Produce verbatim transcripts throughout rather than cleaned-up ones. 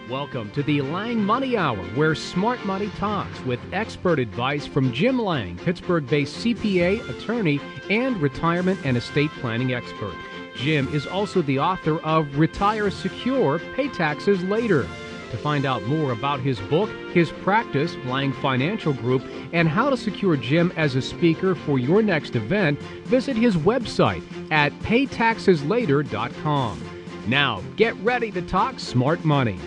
Welcome to the Lang Money Hour, where smart money talks with expert advice from Jim Lang, Pittsburgh-based C P A, attorney, and retirement and estate planning expert. Jim is also the author of Retire Secure, Pay Taxes Later. To find out more about his book, his practice, Lang Financial Group, and how to secure Jim as a speaker for your next event, visit his website at pay taxes later dot com. Now, get ready to talk smart money.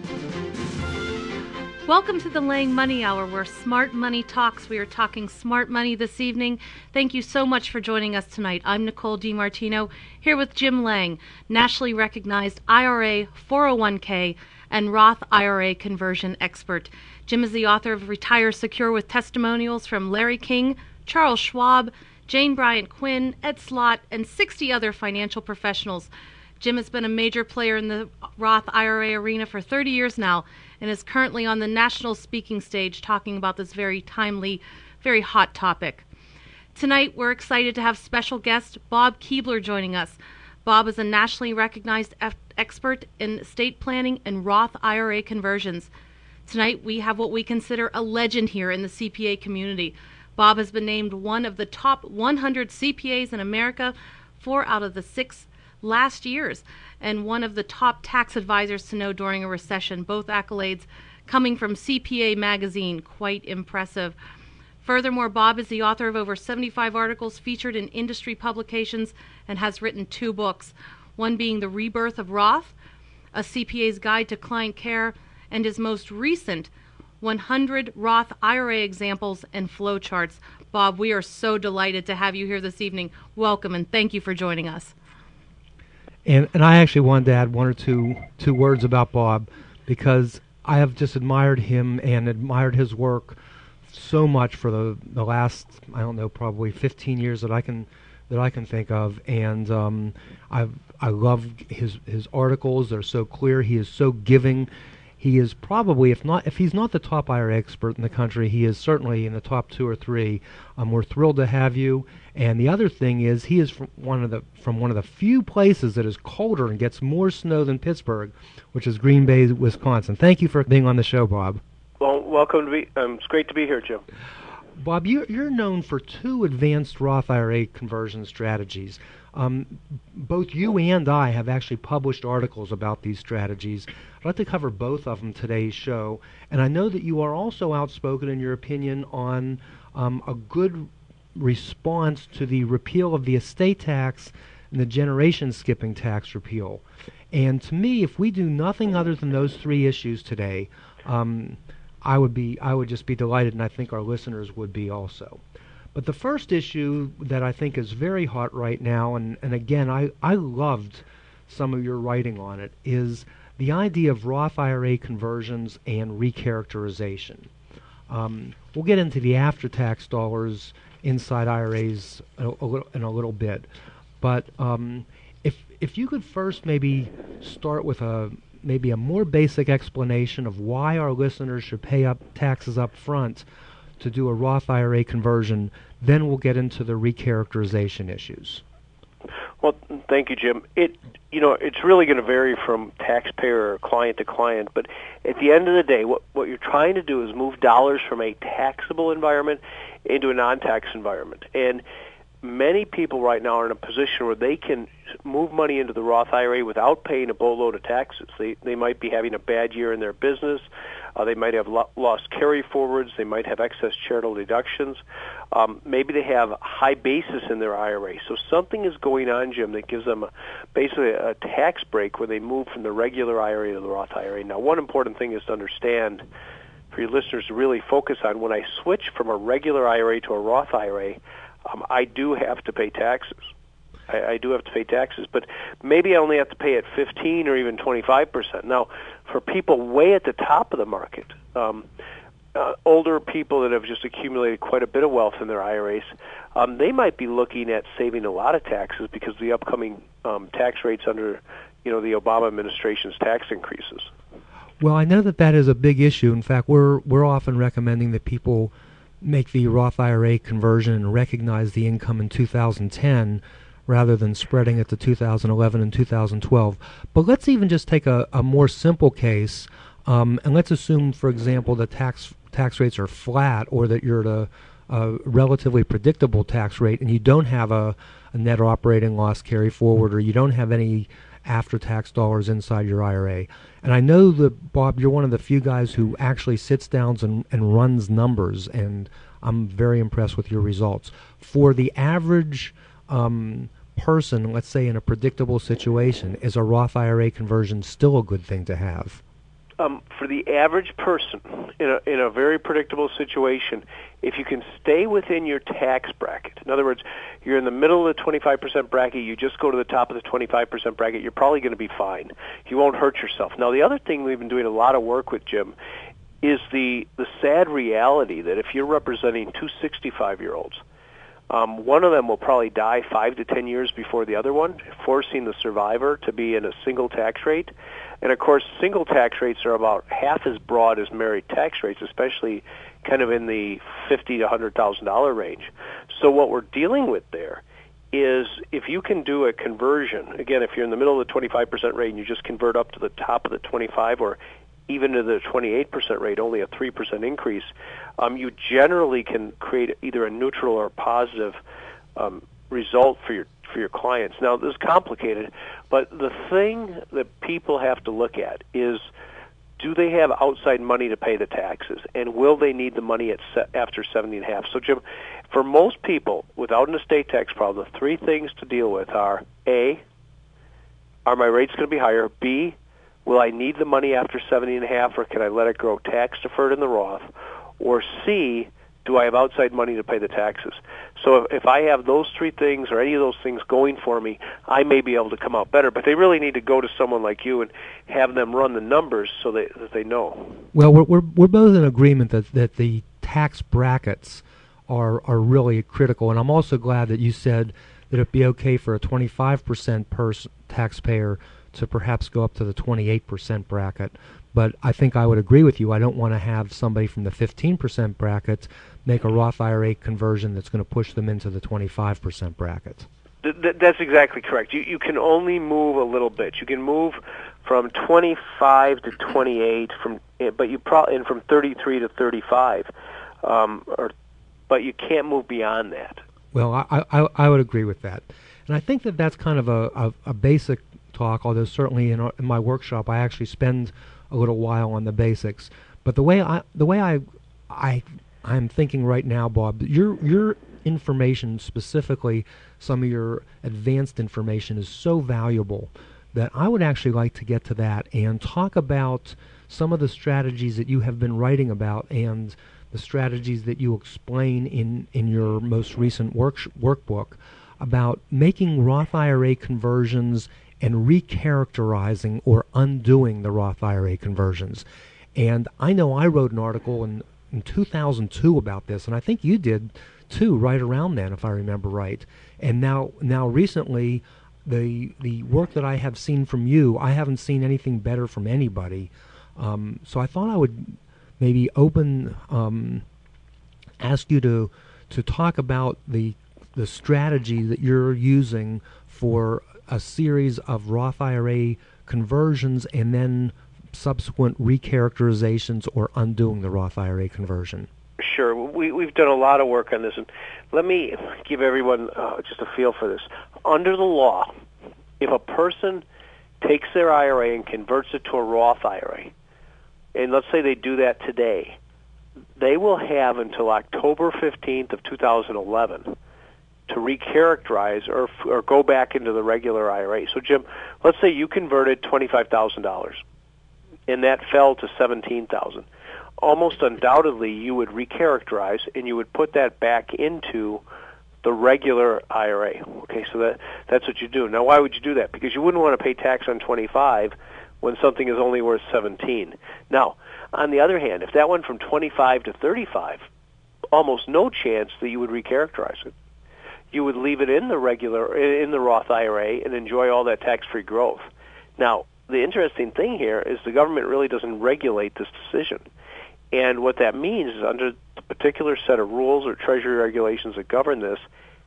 Welcome to the Lang Money Hour, where smart money talks. We are talking smart money this evening. Thank you so much for joining us tonight. I'm Nicole DiMartino, here with Jim Lang, nationally recognized I R A, four oh one k, and Roth I R A conversion expert. Jim is the author of Retire Secure, with testimonials from Larry King, Charles Schwab, Jane Bryant Quinn, Ed Slott, and sixty other financial professionals. Jim has been a major player in the Roth I R A arena for thirty years now and is currently on the national speaking stage talking about this very timely, very hot topic. Tonight, we're excited to have special guest Bob Keebler joining us. Bob is a nationally recognized F- expert in estate planning and Roth I R A conversions. Tonight, we have what we consider a legend here in the C P A community. Bob has been named one of the top one hundred C P As in America four out of the six last years, and one of the top tax advisors to know during a recession. Both accolades coming from C P A Magazine. Quite impressive. Furthermore, Bob is the author of over seventy-five articles featured in industry publications and has written two books, one being The Rebirth of Roth, a C P A's Guide to Client Care, and his most recent one hundred Roth I R A examples and flowcharts. Bob, we are so delighted to have you here this evening. Welcome, and thank you for joining us. And and I actually wanted to add one or two two words about Bob, because I have just admired him and admired his work so much for the, the last, I don't know, probably fifteen years that I can that I can think of. And um, I I love his his articles. They're so clear. He is so giving. He is probably, if not, if he's not the top I R A expert in the country, he is certainly in the top two or three. Um, we're thrilled to have you. And the other thing is, he is from one of the from one of the few places that is colder and gets more snow than Pittsburgh, which is Green Bay, Wisconsin. Thank you for being on the show, Bob. Well, welcome to be. Um, it's great to be here, Jim. Bob, you're, you're known for two advanced Roth I R A conversion strategies. Um, both you and I have actually published articles about these strategies. I'd like to cover both of them today's show. And I know that you are also outspoken in your opinion on um, a good response to the repeal of the estate tax and the generation skipping tax repeal. And to me, if we do nothing other than those three issues today, um, I would be I would just be delighted, and I think our listeners would be also. But the first issue that I think is very hot right now, and, and again, I, I loved some of your writing on it, is the idea of Roth I R A conversions and recharacterization. Um, we'll get into the after-tax dollars inside I R As a, a little, in a little bit. But um, if if you could first maybe start with a maybe a more basic explanation of why our listeners should pay up taxes up front to do a Roth I R A conversion, then we'll get into the recharacterization issues. Well, thank you, Jim. It you know it's really going to vary from taxpayer or client to client, but at the end of the day, what what you're trying to do is move dollars from a taxable environment into a non-tax environment. And many people right now are in a position where they can move money into the Roth I R A without paying a boatload of taxes. They they might be having a bad year in their business. Uh, they might have lo- lost carry forwards. They might have excess charitable deductions. Um, maybe they have high basis in their I R A. So something is going on, Jim, that gives them a, basically a tax break when they move from the regular I R A to the Roth I R A. Now, one important thing is to understand for your listeners to really focus on, when I switch from a regular I R A to a Roth I R A, um, I do have to pay taxes. I, I do have to pay taxes, but maybe I only have to pay at fifteen or even twenty-five percent. Now, for people way at the top of the market, um, uh, older people that have just accumulated quite a bit of wealth in their I R As, um, they might be looking at saving a lot of taxes because of the upcoming um, tax rates under, you know, the Obama administration's tax increases. Well, I know that that is a big issue. In fact, we're we're often recommending that people make the Roth I R A conversion and recognize the income in two thousand ten rather than spreading it to two thousand eleven and two thousand twelve. But let's even just take a, a more simple case. Um, and let's assume, for example, the tax tax rates are flat, or that you're at a, a relatively predictable tax rate, and you don't have a, a net operating loss carry forward, or you don't have any after-tax dollars inside your I R A. And I know that, Bob, you're one of the few guys who actually sits down and, and runs numbers, and I'm very impressed with your results. For the average um, person, let's say in a predictable situation, is a Roth I R A conversion still a good thing to have? Um, for the average person in a, in a very predictable situation, if you can stay within your tax bracket, in other words, you're in the middle of the twenty-five percent bracket, you just go to the top of the twenty-five percent bracket, you're probably going to be fine. You won't hurt yourself. Now, the other thing we've been doing a lot of work with, Jim, is the, the sad reality that if you're representing two sixty-five-year-olds, um, one of them will probably die five to ten years before the other one, forcing the survivor to be in a single tax rate. And, of course, single tax rates are about half as broad as married tax rates, especially kind of in the fifty thousand to one hundred thousand dollars range. So what we're dealing with there is if you can do a conversion, again, if you're in the middle of the twenty-five percent rate and you just convert up to the top of the twenty-five or even to the twenty-eight percent rate, only a three percent increase, um, you generally can create either a neutral or positive um, result for your for your clients. Now, this is complicated, but the thing that people have to look at is, do they have outside money to pay the taxes, and will they need the money at se- after seventy and a half? So, Jim, for most people without an estate tax problem, the three things to deal with are, A, are my rates going to be higher? B, will I need the money after seventy and a half, or can I let it grow tax deferred in the Roth? Or C, do I have outside money to pay the taxes? So if, if I have those three things or any of those things going for me, I may be able to come out better. But they really need to go to someone like you and have them run the numbers so that, that they know. Well, we're, we're we're both in agreement that that the tax brackets are are really critical, and I'm also glad that you said that it'd be okay for a twenty-five percent pers- taxpayer to perhaps go up to the twenty-eight percent bracket. But I think I would agree with you. I don't want to have somebody from the fifteen percent bracket make a Roth I R A conversion that's going to push them into the twenty-five percent bracket. Th- th- that's exactly correct. You you can only move a little bit. You can move from twenty-five to twenty-eight, from but you probably and from thirty-three to thirty-five, um, or but you can't move beyond that. Well, I, I I would agree with that, and I think that that's kind of a a, a basic talk. Although certainly in, our, in my workshop I actually spend a little while on the basics. But the way I the way I I I'm thinking right now, Bob, your your information, specifically some of your advanced information, is so valuable that I would actually like to get to that and talk about some of the strategies that you have been writing about and the strategies that you explain in, in your most recent work workbook about making Roth I R A conversions and recharacterizing or undoing the Roth I R A conversions. And I know I wrote an article in, in two thousand two about this, and I think you did too, right around then, if I remember right. And now, now recently, the the work that I have seen from you, I haven't seen anything better from anybody. Um, so I thought I would maybe open, um, ask you to to talk about the the strategy that you're using for a series of Roth I R A conversions and then subsequent recharacterizations or undoing the Roth I R A conversion. Sure. We, we've done a lot of work on this, and let me give everyone uh, just a feel for this. Under the law, if a person takes their I R A and converts it to a Roth I R A, and let's say they do that today, they will have until October fifteenth of two thousand eleven to recharacterize or or go back into the regular I R A. So, Jim, let's say you converted twenty-five thousand dollars, and that fell to seventeen thousand dollars. Almost undoubtedly, you would recharacterize, and you would put that back into the regular I R A. Okay, so that that's what you do. Now, why would you do that? Because you wouldn't want to pay tax on twenty-five when something is only worth seventeen. Now, on the other hand, if that went from twenty-five to thirty-five, almost no chance that you would recharacterize it. You would leave it in the regular, in the Roth I R A and enjoy all that tax-free growth. Now, the interesting thing here is the government really doesn't regulate this decision. And what that means is under the particular set of rules or Treasury regulations that govern this,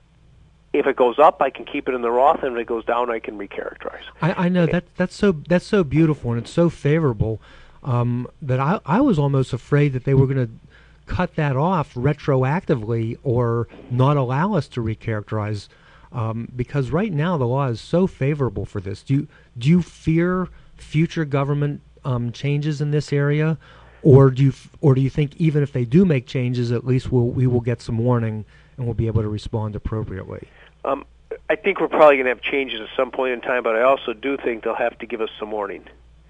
if it goes up, I can keep it in the Roth, and if it goes down, I can recharacterize. I, I know that that's so that's so beautiful and it's so favorable. um, that I, I was almost afraid that they were going to cut that off retroactively or not allow us to recharacterize, um, because right now the law is so favorable for this. Do you, do you fear future government um, changes in this area, or do you f- or do you think even if they do make changes, at least we'll, we will get some warning and we'll be able to respond appropriately? Um, I think we're probably going to have changes at some point in time, but I also do think they'll have to give us some warning.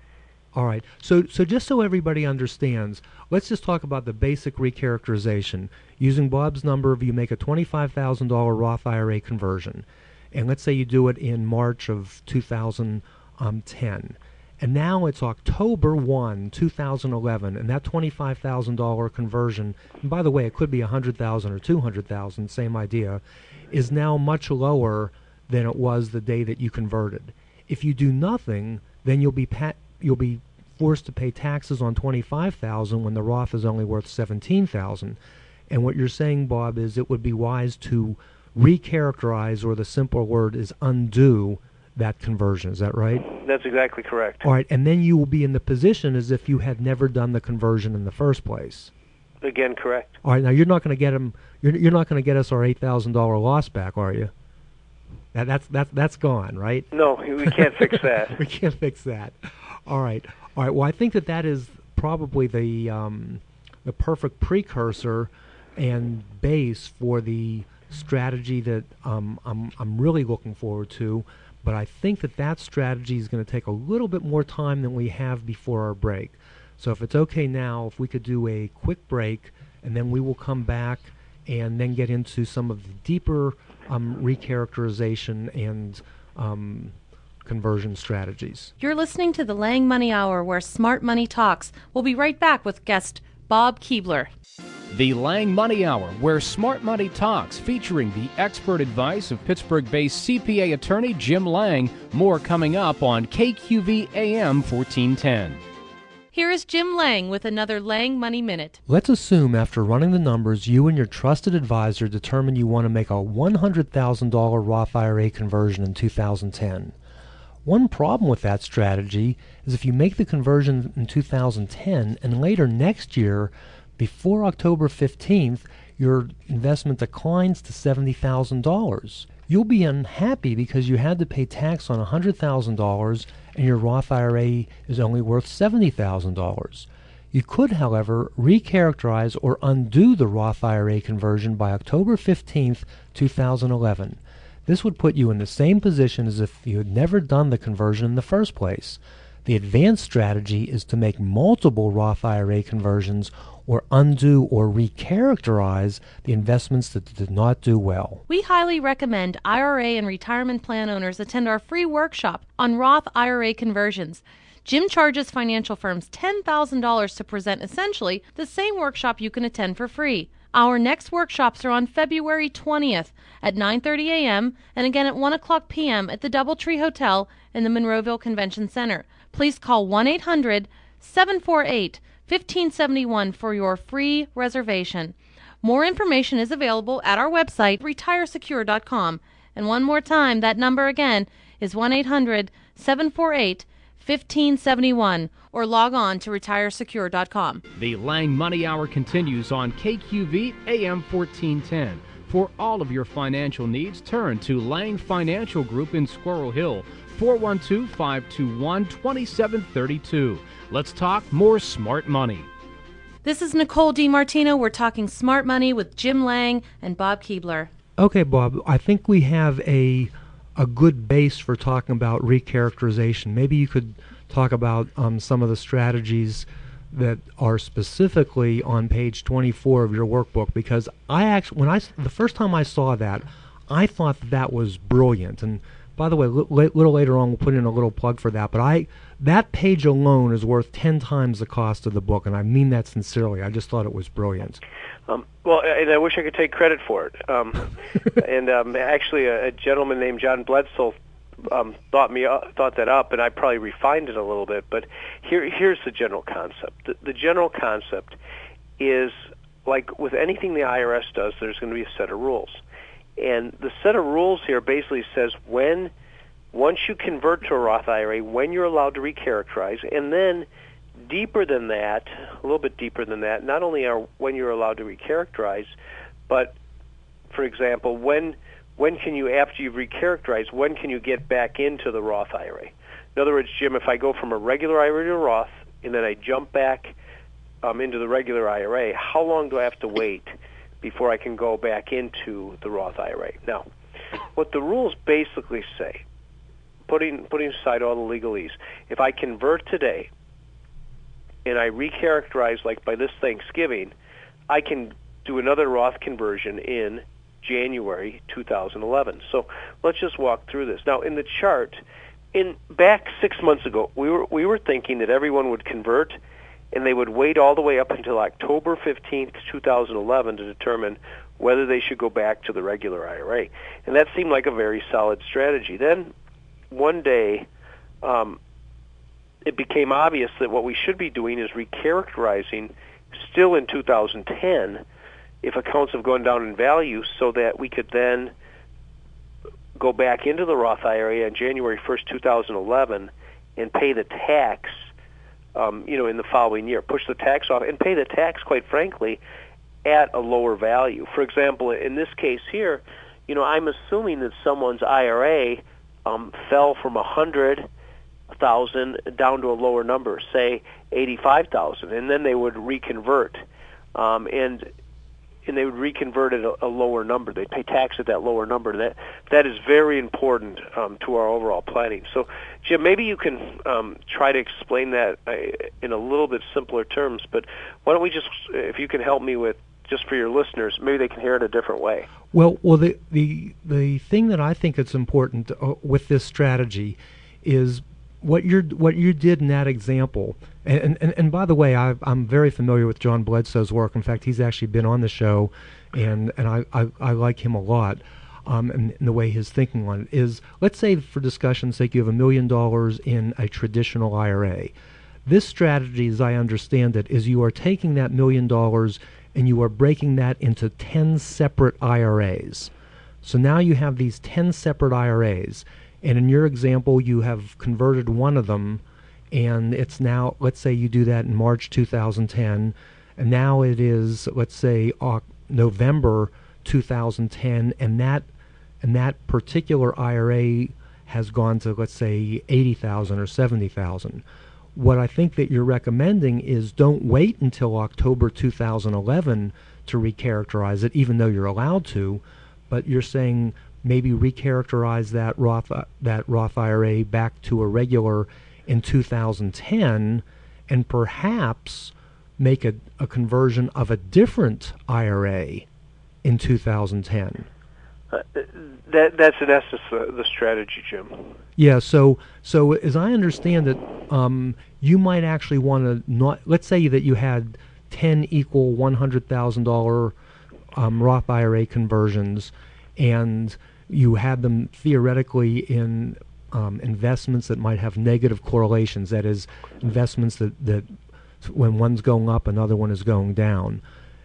All right. So, so just so everybody understands, let's just talk about the basic recharacterization. Using Bob's number, if you make a twenty-five thousand dollars Roth I R A conversion, and let's say you do it in March of two thousand ten, and now it's October first, two thousand eleven, and that twenty-five thousand dollars conversion, and by the way, it could be one hundred thousand dollars or two hundred thousand dollars, same idea, is now much lower than it was the day that you converted. If you do nothing, then you'll be pa- you'll be forced to pay taxes on twenty-five thousand dollars when the Roth is only worth seventeen thousand dollars. And what you're saying, Bob, is it would be wise to recharacterize, or the simpler word is undo, that conversion. Is that right? That's exactly correct. All right, and then you will be in the position as if you had never done the conversion in the first place. Again, correct. All right, now you're not going to get them. You're, you're not going to get us our eight thousand dollars loss back, are you? That, that's that's that's gone, right? No, we can't fix that. We can't fix that. All right, all right. Well, I think that that is probably the um, the perfect precursor and base for the strategy that um, I'm I'm really looking forward to. But I think that that strategy is going to take a little bit more time than we have before our break. So if it's okay now, if we could do a quick break, and then we will come back and then get into some of the deeper um, recharacterization and um, conversion strategies. You're listening to the Lang Money Hour, where smart money talks. We'll be right back with guest Bob Keebler. The Lang Money Hour, where smart money talks, featuring the expert advice of Pittsburgh-based C P A attorney Jim Lang. More coming up on K Q V A M fourteen ten. Here is Jim Lang with another Lang Money Minute. Let's assume after running the numbers, you and your trusted advisor determine you want to make a one hundred thousand dollars Roth I R A conversion in two thousand ten. One problem with that strategy is if you make the conversion in two thousand ten and later next year, before October fifteenth, your investment declines to seventy thousand dollars. You'll be unhappy because you had to pay tax on one hundred thousand dollars and your Roth I R A is only worth seventy thousand dollars. You could, however, recharacterize or undo the Roth I R A conversion by October fifteenth, two thousand eleven. This would put you in the same position as if you had never done the conversion in the first place. The advanced strategy is to make multiple Roth I R A conversions or undo or recharacterize the investments that did not do well. We highly recommend I R A and retirement plan owners attend our free workshop on Roth I R A conversions. Jim charges financial firms ten thousand dollars to present essentially the same workshop you can attend for free. Our next workshops are on February twentieth at nine thirty a.m. and again at one o'clock p.m. at the Doubletree Hotel in the Monroeville Convention Center. Please call one eight hundred, seven four eight, one five seven one for your free reservation. More information is available at our website, retire secure dot com. And one more time, that number again is one eight hundred, seven four eight, one five seven one, or log on to retire secure dot com. The Lang Money Hour continues on K Q V A M fourteen ten. For all of your financial needs, turn to Lang Financial Group in Squirrel Hill, four one two, five two one, two seven three two. Let's talk more smart money. This is Nicole DiMartino. We're talking smart money with Jim Lang and Bob Keebler. Okay, Bob, I think we have a a good base for talking about recharacterization. Maybe you could talk about um, some of the strategies that are specifically on page twenty-four of your workbook, because I actually, when I the first time I saw that, I thought that, that was brilliant. And by the way, a li- little later on, we'll put in a little plug for that. But I that page alone is worth ten times the cost of the book, and I mean that sincerely. I just thought it was brilliant. Um, well, and I wish I could take credit for it. Um, and um, actually, a, a gentleman named John Bledsoe um, thought me uh, thought that up, and I probably refined it a little bit. But here, here's the general concept. The, the general concept is, like with anything the I R S does, there's going to be a set of rules. And the set of rules here basically says when, once you convert to a Roth I R A, when you're allowed to recharacterize, and then deeper than that, a little bit deeper than that, not only are when you're allowed to recharacterize, but, for example, when when can you, after you've recharacterized, when can you get back into the Roth I R A? In other words, Jim, if I go from a regular I R A to a Roth, and then I jump back um, into the regular I R A, how long do I have to wait before I can go back into the Roth I R A? Now, what the rules basically say, putting putting aside all the legalese, if I convert today and I recharacterize like by this Thanksgiving, I can do another Roth conversion in January two thousand eleven. So let's just walk through this. Now, in the chart, in back six months ago, we were we were thinking that everyone would convert, and they would wait all the way up until October fifteenth, two thousand eleven to determine whether they should go back to the regular I R A. And that seemed like a very solid strategy. Then one day, um, it became obvious that what we should be doing is recharacterizing still in two thousand ten if accounts have gone down in value, so that we could then go back into the Roth I R A on January first, two thousand eleven and pay the tax, um, you know, in the following year. Push the tax off and pay the tax, quite frankly, at a lower value. For example, in this case here, you know, I'm assuming that someone's I R A um, fell from one hundred thousand down to a lower number, say eighty-five thousand, and then they would reconvert, um, and and they would reconvert at a, a lower number. They pay tax at that lower number. That that is very important um, to our overall planning. So, Jim, maybe you can um, try to explain that uh, in a little bit simpler terms. But why don't we just, if you can help me with, just for your listeners, maybe they can hear it a different way. Well, well, the the the thing that I think it's important uh, with this strategy is what you what you did in that example. And and, and by the way, I, I'm very familiar with John Bledsoe's work. In fact, he's actually been on the show, and and I I, I like him a lot. Um, and, and the way his thinking on it is, let's say for discussion's sake, you have a million dollars in a traditional I R A. This strategy, as I understand it, is you are taking that million dollars and you are breaking that into ten separate I R As. So now you have these ten separate I R As. And in your example, you have converted one of them, and it's now, let's say you do that in March two thousand ten, and now it is, let's say, uh, November two thousand ten, and that and that particular I R A has gone to, let's say, eighty thousand or seventy thousand. What I think that you're recommending is don't wait until October two thousand eleven to recharacterize it, even though you're allowed to, but you're saying maybe recharacterize that Roth uh, that Roth I R A back to a regular in two thousand ten, and perhaps make a, a conversion of a different I R A in two thousand ten. Uh, that that's in essence the, the strategy, Jim. Yeah. So so as I understand it, um, you might actually want to not. Let's say that you had ten equal one hundred thousand dollar um, Roth I R A conversions, and you had them theoretically in um, investments that might have negative correlations. That is, investments that, that when one's going up, another one is going down.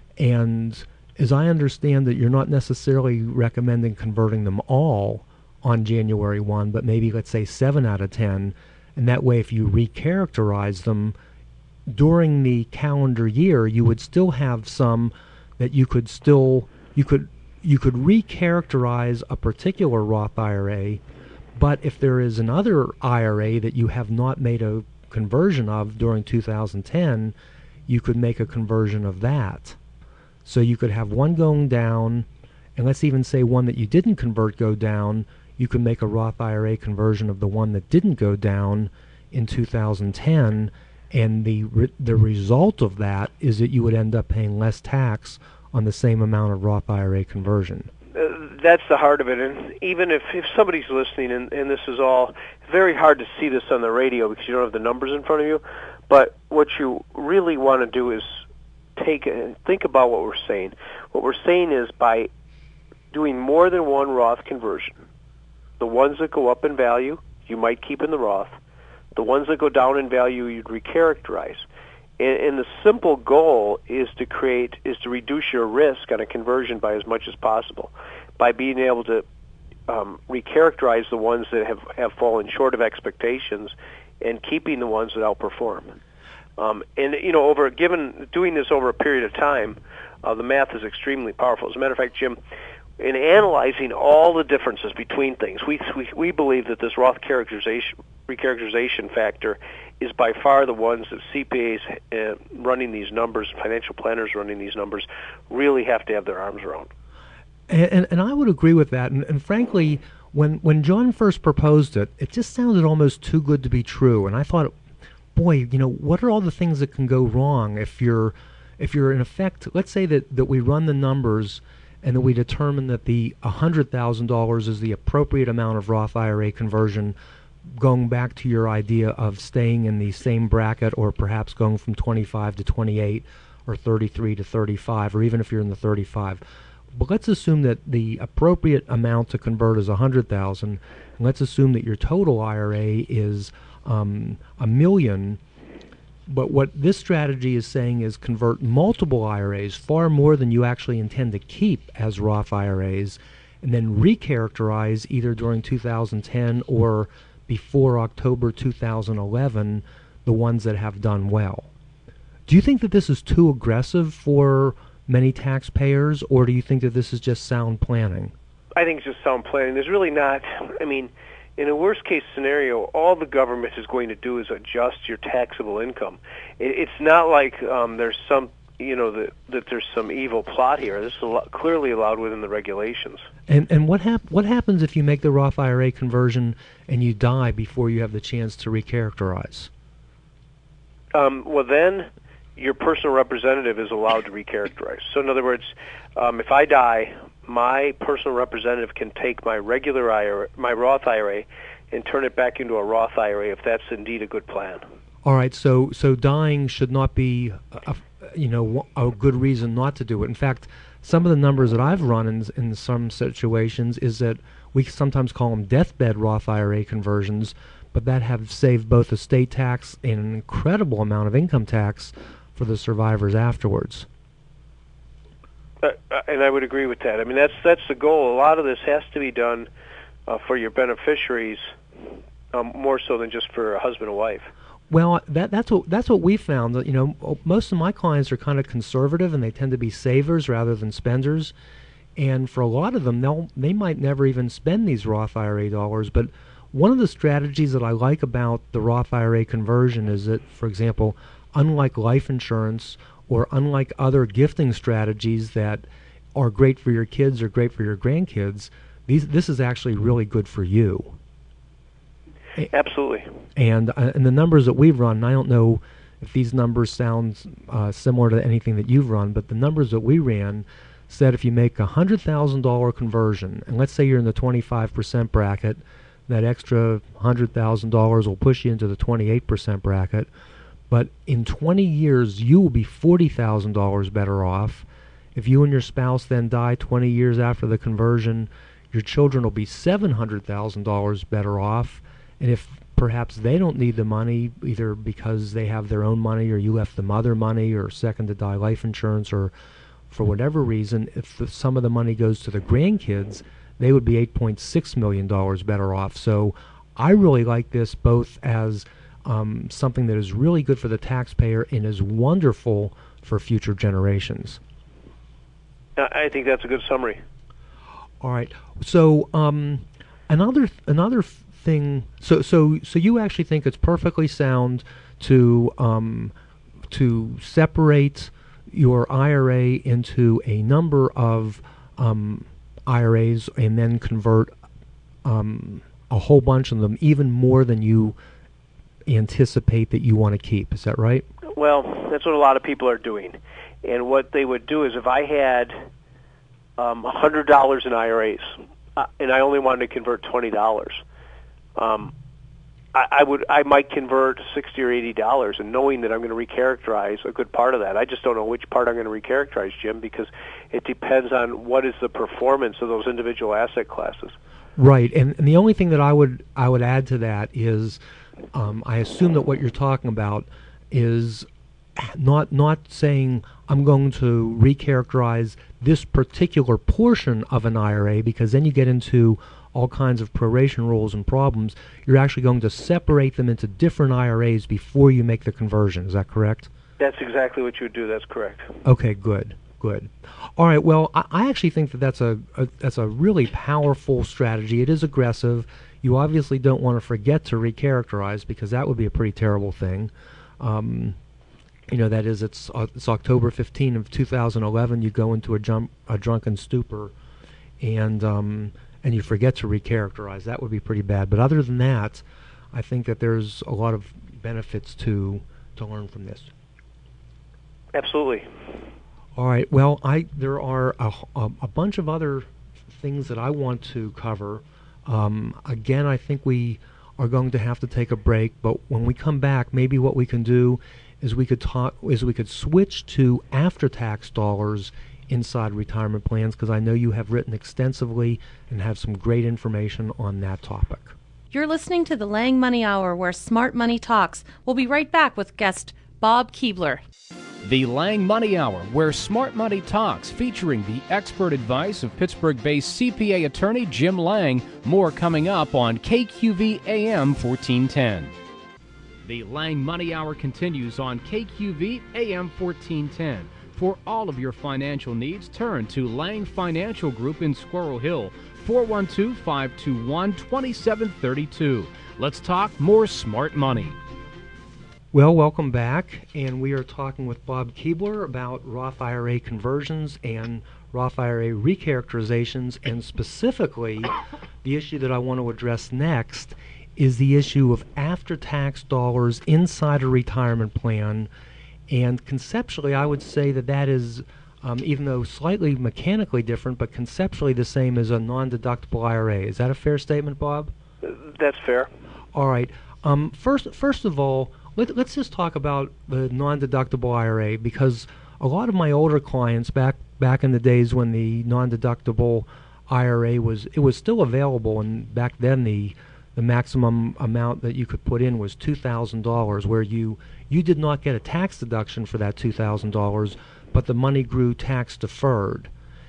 And as I understand that, you're not necessarily recommending converting them all on January first, but maybe, let's say, seven out of ten. And that way, if you recharacterize them during the calendar year, you would still have some that you could still, you could you could recharacterize a particular Roth I R A, but if there is another I R A that you have not made a conversion of during two thousand ten, you could make a conversion of that. So you could have one going down, and let's even say one that you didn't convert go down, you could make a Roth I R A conversion of the one that didn't go down in two thousand ten, and the re- the result of that is that you would end up paying less tax on the same amount of Roth I R A conversion. Uh, that's the heart of it. And even if, if somebody's listening, and, and this is all very hard to see this on the radio because you don't have the numbers in front of you, but what you really want to do is take and think about what we're saying. What we're saying is by doing more than one Roth conversion, the ones that go up in value, you might keep in the Roth. The ones that go down in value, you'd recharacterize. And, and the simple goal is to create, is to reduce your risk on a conversion by as much as possible, by being able to um, recharacterize the ones that have, have fallen short of expectations and keeping the ones that outperform. Um, and you know, over given doing this over a period of time, uh, the math is extremely powerful. As a matter of fact, Jim, in analyzing all the differences between things, we we, we believe that this Roth characterization recharacterization factor is by far the ones that C P As uh, running these numbers, financial planners running these numbers, really have to have their arms around. And, and, and I would agree with that. And, and frankly, when when John first proposed it, it just sounded almost too good to be true. And I thought, boy, you know, what are all the things that can go wrong if you're, if you're in effect, let's say that, that we run the numbers and that we determine that the one hundred thousand dollars is the appropriate amount of Roth I R A conversion, going back to your idea of staying in the same bracket or perhaps going from twenty-five to twenty-eight or thirty-three to thirty-five, or even if you're in the thirty-five. But let's assume that the appropriate amount to convert is one hundred thousand dollars, and let's assume that your total I R A is um, a million. But what this strategy is saying is convert multiple I R As, far more than you actually intend to keep as Roth I R As, and then recharacterize either during two thousand ten or before October two thousand eleven the ones that have done well. Do you think that this is too aggressive for many taxpayers, or do you think that this is just sound planning? I think it's just sound planning. There's really not, I mean, in a worst-case scenario, all the government is going to do is adjust your taxable income. It, it's not like um, there's some, you know, that, that there's some evil plot here. This is a lot, clearly allowed within the regulations. And and what hap- what happens if you make the Roth I R A conversion and you die before you have the chance to recharacterize? Um, well, then your personal representative is allowed to recharacterize. So in other words, um, if I die, my personal representative can take my regular I R A, my Roth I R A, and turn it back into a Roth I R A if that's indeed a good plan. All right, so so dying should not be, a, you know, a good reason not to do it. In fact, some of the numbers that I've run in in some situations is that we sometimes call them deathbed Roth I R A conversions, but that have saved both estate tax and an incredible amount of income tax for the survivors afterwards. Uh, and I would agree with that. I mean, that's that's the goal. A lot of this has to be done uh, for your beneficiaries, um, more so than just for a husband and wife. Well, that that's what that's what we found. That, you know, most of my clients are kind of conservative, and they tend to be savers rather than spenders. And for a lot of them, they'll they might never even spend these Roth I R A dollars. But one of the strategies that I like about the Roth I R A conversion is that, for example, unlike life insurance or unlike other gifting strategies that are great for your kids or great for your grandkids, these this is actually really good for you. Absolutely. And uh, and the numbers that we've run, I don't know if these numbers sound uh, similar to anything that you've run, but the numbers that we ran said if you make a one hundred thousand dollars conversion, and let's say you're in the twenty-five percent bracket, that extra one hundred thousand dollars will push you into the twenty-eight percent bracket. But in twenty years, you will be forty thousand dollars better off. If you and your spouse then die twenty years after the conversion, your children will be seven hundred thousand dollars better off. And if perhaps they don't need the money, either because they have their own money or you left them other money or second to die life insurance or for whatever reason, if the, some of the money goes to the grandkids, they would be eight point six million dollars better off. So I really like this both as um, something that is really good for the taxpayer and is wonderful for future generations. I think that's a good summary. All right. So um, another th- another thing. So so so you actually think it's perfectly sound to um, to separate your I R A into a number of um, I R As and then convert um, a whole bunch of them, even more than you anticipate that you want to keep. Is that right? Well, that's what a lot of people are doing. And what they would do is if I had um, one hundred dollars in I R As uh, and I only wanted to convert twenty dollars, um, I, I would I might convert sixty or eighty dollars, and knowing that I'm going to recharacterize a good part of that. I just don't know which part I'm going to recharacterize, Jim, because it depends on what is the performance of those individual asset classes. Right, and, and the only thing that I would I would add to that is um, I assume that what you're talking about is not not saying I'm going to recharacterize this particular portion of an I R A, because then you get into all kinds of proration rules and problems. You're actually going to separate them into different I R As before you make the conversion. Is that correct? That's exactly what you would do. That's correct. Okay, good, good. All right. Well, I, I actually think that that's a, a that's a really powerful strategy. It is aggressive. You obviously don't want to forget to recharacterize, because that would be a pretty terrible thing. Um, you know, that is, it's uh, it's October fifteenth of two thousand eleven. You go into a jump a drunken stupor, and um, and you forget to recharacterize. That would be pretty bad. But other than that, I think that there's a lot of benefits to to learn from this. Absolutely. All right. Well, I there are a, a, a bunch of other things that I want to cover. Um, again, I think we are going to have to take a break. But when we come back, maybe what we can do is we could talk is we could switch to after-tax dollars inside retirement plans, because I know you have written extensively and have some great information on that topic. You're listening to the Lang Money Hour, where smart money talks. We'll be right back with guest Bob Keebler. The Lang Money Hour, where smart money talks, featuring the expert advice of Pittsburgh-based C P A attorney Jim Lang. More coming up on K Q V A M fourteen ten. The Lang Money Hour continues on K Q V A M fourteen ten. For all of your financial needs, turn to Lang Financial Group in Squirrel Hill, four one two, five two one, two seven three two. Let's talk more smart money. Well, welcome back, and we are talking with Bob Keebler about Roth I R A conversions and Roth I R A recharacterizations, and specifically the issue that I want to address next is the issue of after-tax dollars inside a retirement plan. And conceptually, I would say that that is, um, even though slightly mechanically different, but conceptually the same as a non-deductible I R A. Is that a fair statement, Bob? That's fair. All right. Um, first, first of all, let, let's just talk about the non-deductible I R A, because a lot of my older clients back back in the days when the non-deductible I R A was it was still available, and back then the the maximum amount that you could put in was two thousand dollars, where you you did not get a tax deduction for that two thousand dollars, but the money grew tax deferred.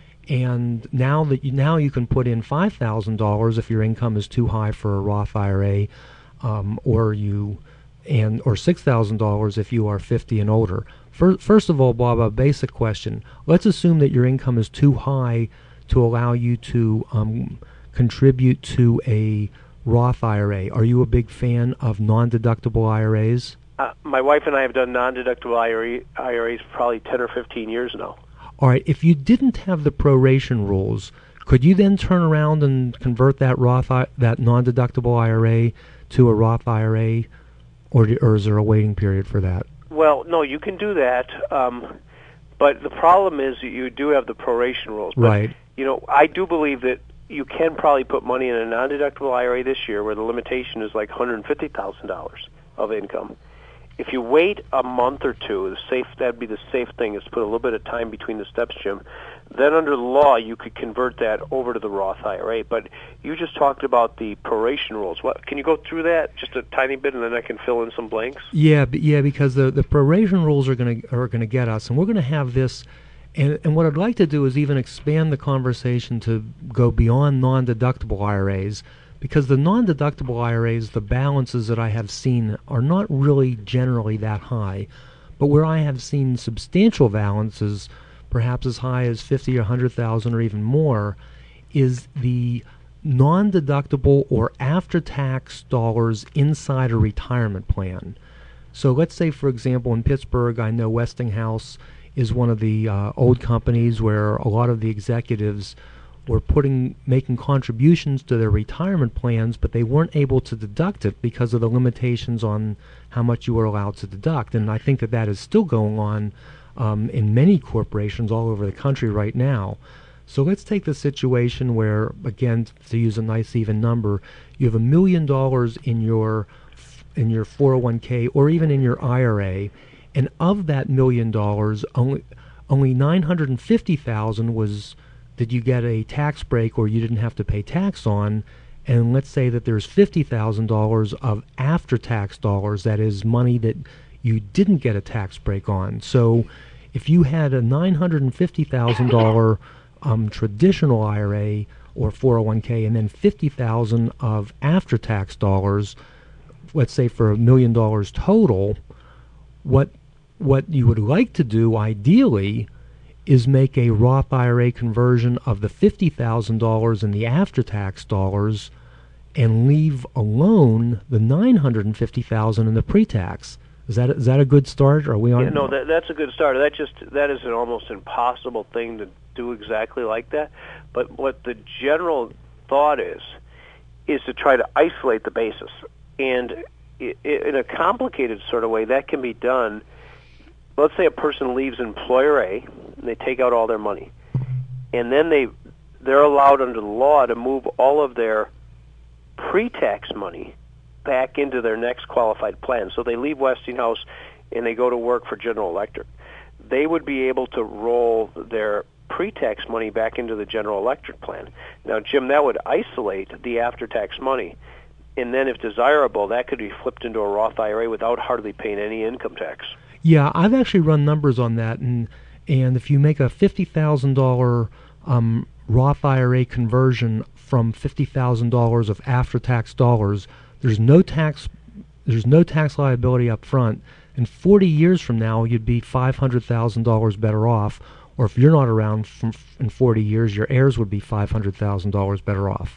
And now that you now you can put in five thousand dollars if your income is too high for a Roth I R A, um, or you and or six thousand dollars if you are fifty and older. First, first of all, Bob, a basic question. Let's assume that your income is too high to allow you to um, contribute to a Roth I R A. Are you a big fan of non-deductible I R As? Uh, my wife and I have done non-deductible I R A, I R As for probably ten or fifteen years now. All right. If you didn't have the proration rules, could you then turn around and convert that Roth I, that non-deductible I R A to a Roth I R A, or, or is there a waiting period for that? Well, no, you can do that, um, but the problem is that you do have the proration rules. But, right. You know, I do believe that you can probably put money in a non-deductible I R A this year, where the limitation is like one hundred fifty thousand dollars of income. If you wait a month or two, the safe that'd be the safe thing, is to put a little bit of time between the steps, Jim. Then under the law, you could convert that over to the Roth I R A. But you just talked about the proration rules. What, can you go through that just a tiny bit, and then I can fill in some blanks? Yeah, but yeah, because the the proration rules are going to are going to get us, and we're going to have this. And, and what I'd like to do is even expand the conversation to go beyond non-deductible I R As, because the non-deductible I R As, the balances that I have seen are not really generally that high. But where I have seen substantial balances, perhaps as high as fifty or one hundred thousand or even more, is the non-deductible or after-tax dollars inside a retirement plan. So let's say, for example, in Pittsburgh, I know Westinghouse is one of the uh, old companies where a lot of the executives were putting making contributions to their retirement plans, but they weren't able to deduct it because of the limitations on how much you were allowed to deduct. And I think that that is still going on um, in many corporations all over the country right now. So let's take the situation where, again, to use a nice even number, you have a million dollars in your in your four oh one k or even in your I R A, and of that million dollars, only only nine hundred fifty thousand was did you get a tax break or you didn't have to pay tax on, and let's say that there's fifty thousand dollars of after-tax dollars, that is money that you didn't get a tax break on. So if you had a nine hundred fifty thousand dollars um, traditional I R A or four oh one k and then fifty thousand dollars of after-tax dollars, let's say for a million dollars total, what what you would like to do ideally is make a Roth I R A conversion of the fifty thousand dollars and the after-tax dollars and leave alone the nine hundred fifty thousand dollars in the pre-tax. Is that is that a good start? Are we on? Yeah, no, that, that's a good start. That just that is an almost impossible thing to do exactly like that. But what the general thought is is to try to isolate the basis, and i- in a complicated sort of way, that can be done. Let's say a person leaves employer A, and they take out all their money, and then they they're allowed under the law to move all of their pre-tax money back into their next qualified plan. So they leave Westinghouse and they go to work for General Electric. They would be able to roll their pre-tax money back into the General Electric plan. Now, Jim, that would isolate the after-tax money. And then if desirable, that could be flipped into a Roth I R A without hardly paying any income tax. Yeah, I've actually run numbers on that, and and if you make a fifty thousand dollars um, Roth I R A conversion from fifty thousand dollars of after-tax dollars, there's no tax there's no tax liability up front, and forty years from now you'd be five hundred thousand dollars better off, or if you're not around from, in forty years, your heirs would be five hundred thousand dollars better off.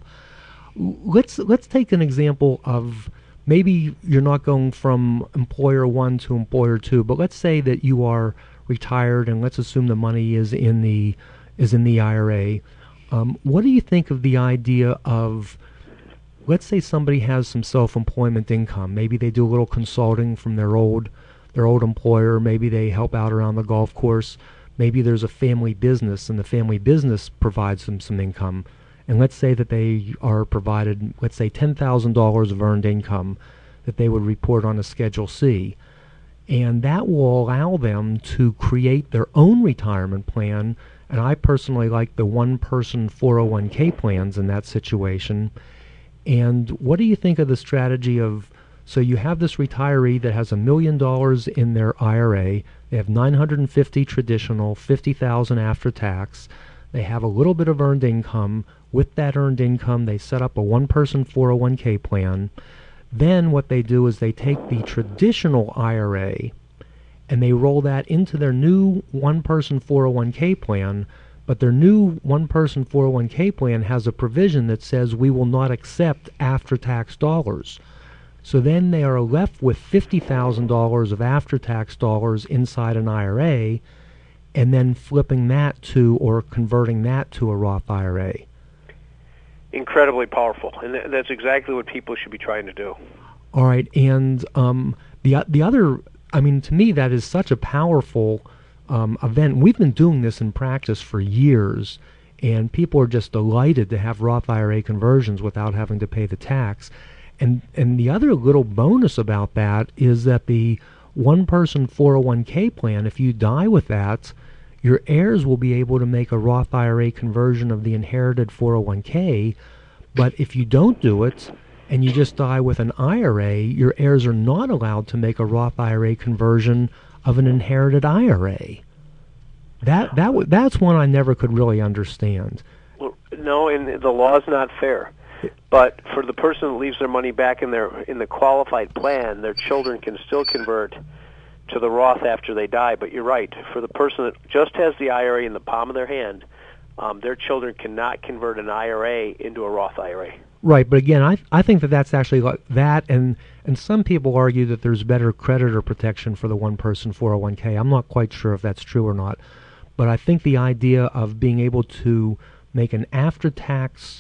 Let's let's take an example of maybe you're not going from employer one to employer two, but let's say that you are retired, and let's assume the money is in the is in the I R A. Um, what do you think of the idea of, let's say somebody has some self-employment income. Maybe they do a little consulting from their old their old employer. Maybe they help out around the golf course. Maybe there's a family business, and the family business provides them some income. And let's say that they are provided, let's say ten thousand dollars of earned income that they would report on a Schedule C. And that will allow them to create their own retirement plan. And I personally like the one-person four oh one k plans in that situation. And what do you think of the strategy of, so you have this retiree that has a million dollars in their I R A, they have nine hundred fifty traditional, fifty thousand after tax, they have a little bit of earned income. With that earned income, they set up a one-person four oh one k plan. Then what they do is they take the traditional I R A and they roll that into their new one-person four oh one k plan, but their new one-person four oh one k plan has a provision that says we will not accept after-tax dollars. So then they are left with fifty thousand dollars of after-tax dollars inside an I R A, and then flipping that to, or converting that to a Roth I R A. Incredibly powerful, and th- that's exactly what people should be trying to do. All right, and um, the the other, I mean, to me, that is such a powerful um, event. We've been doing this in practice for years, and people are just delighted to have Roth I R A conversions without having to pay the tax. And and the other little bonus about that is that the one-person four oh one k plan, if you die with that, your heirs will be able to make a Roth I R A conversion of the inherited four oh one k, but if you don't do it and you just die with an I R A, your heirs are not allowed to make a Roth I R A conversion of an inherited I R A. That that w- that's one I never could really understand. Well, no, and the law is not fair. But for the person that leaves their money back in their in the qualified plan, their children can still convert to the Roth after they die. But you're right. For the person that just has the I R A in the palm of their hand, um, their children cannot convert an I R A into a Roth I R A. Right, but again, I I think that that's actually like that, and and some people argue that there's better creditor protection for the one-person four oh one k. I'm not quite sure if that's true or not, but I think the idea of being able to make an after-tax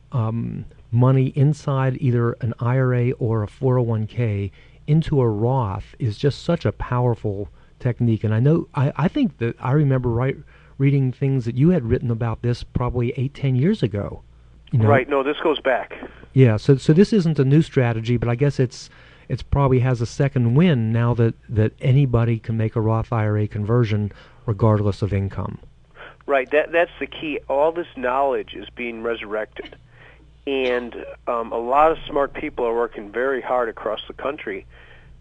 um, money inside either an I R A or a four oh one k into a Roth is just such a powerful technique. And I know, I, I think that I remember right, reading things that you had written about this probably eight, ten years ago. You know? Right, no, this goes back. Yeah, so so this isn't a new strategy, but I guess it's it's probably has a second win now that, that anybody can make a Roth I R A conversion regardless of income. Right, that that's the key. All this knowledge is being resurrected. And um, a lot of smart people are working very hard across the country